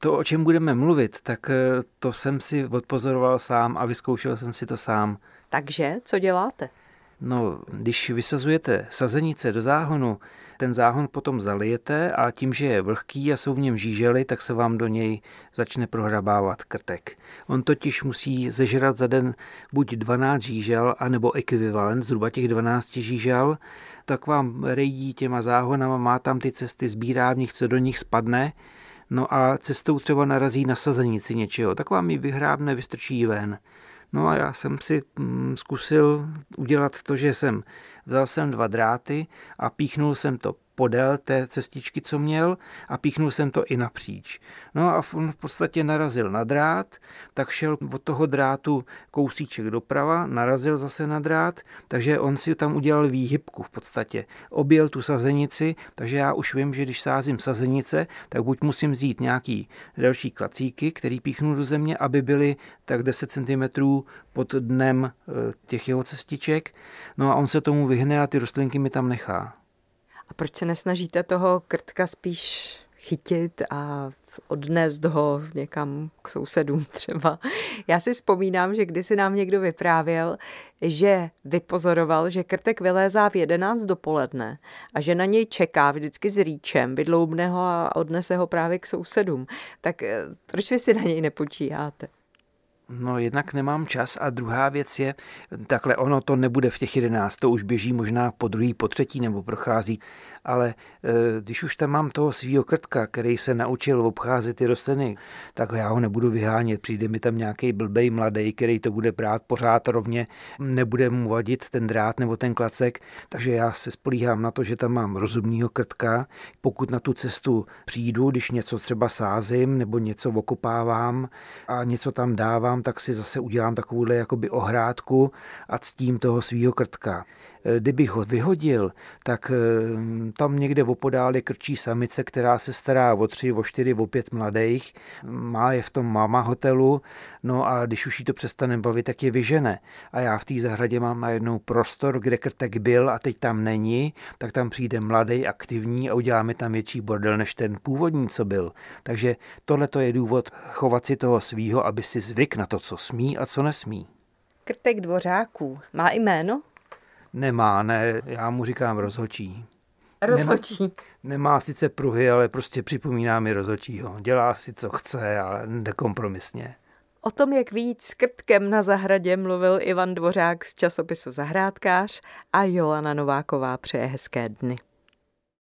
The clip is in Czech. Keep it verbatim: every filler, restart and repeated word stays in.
To, o čem budeme mluvit, tak to jsem si odpozoroval sám a vyzkoušel jsem si to sám. Takže, co děláte? No, když vysazujete sazenice do záhonu, ten záhon potom zalijete a tím, že je vlhký a jsou v něm žížely, tak se vám do něj začne prohrabávat krtek. On totiž musí zežrat za den buď dvanáct žížel, anebo ekvivalent, zhruba těch dvanáct žížel, tak vám rejdí těma záhonama, má tam ty cesty, sbírá v nich, co do nich spadne, no a cestou třeba narazí na sazenici něčeho, tak vám ji vyhrábne, vystrčí ven. No a já jsem si mm, zkusil udělat to, že jsem vzal jsem dva dráty a píchnul jsem to podél té cestičky, co měl, a píchnul jsem to i napříč. No a on v podstatě narazil na drát, tak šel od toho drátu kousíček doprava, narazil zase na drát, takže on si tam udělal výhybku v podstatě. Objel tu sazenici, takže já už vím, že když sázím sazenice, tak buď musím vzít nějaký další klacíky, který píchnu do země, aby byly tak deset centimetrů pod dnem těch jeho cestiček, no a on se tomu vyhne a ty rostlinky mi tam nechá. A proč se nesnažíte toho krtka spíš chytit a odnést ho někam k sousedům třeba? Já si vzpomínám, že kdysi nám někdo vyprávěl, že vypozoroval, že krtek vylézá v jedenáct dopoledne a že na něj čeká vždycky s rýčem, vydloubne ho a odnese ho právě k sousedům. Tak proč vy si na něj nepočíháte? No jednak nemám čas a druhá věc je, takhle ono to nebude v těch jedenáct, to už běží možná po druhý, po třetí nebo prochází, ale když už tam mám toho svýho krtka, který se naučil obcházet ty rostliny, tak já ho nebudu vyhánět, přijde mi tam nějaký blbej mladej, který to bude brát pořád rovně, nebude mu vadit ten drát nebo ten klacek, takže já se spolíhám na to, že tam mám rozumného krtka, pokud na tu cestu přijdu, když něco třeba sázím nebo něco okopávám a něco tam dávám, tak si zase udělám takovouhle jakoby ohrádku a ctím toho svýho krtka. Kdybych ho vyhodil, tak tam někde opodál je krčí samice, která se stará o tři, o čtyři, o pět mladých, má je v tom mama hotelu, no a když už jí to přestane bavit, tak je vyžene. A já v té zahradě mám najednou prostor, kde krtek byl a teď tam není, tak tam přijde mladý, aktivní a udělá mi tam větší bordel než ten původní, co byl. Takže tohle je důvod chovat si toho svýho, aby si zvyk na to, co smí a co nesmí. Krtek Dvořáků má jméno? Nemá, ne, já mu říkám rozhočí. Rozhočí. Nemá, nemá sice pruhy, ale prostě připomíná mi rozhočího. Dělá si, co chce, ale nekompromisně. O tom, jak vyjít s krtkem na zahradě, mluvil Ivan Dvořák z časopisu Zahrádkář a Jolana Nováková přeje hezké dny.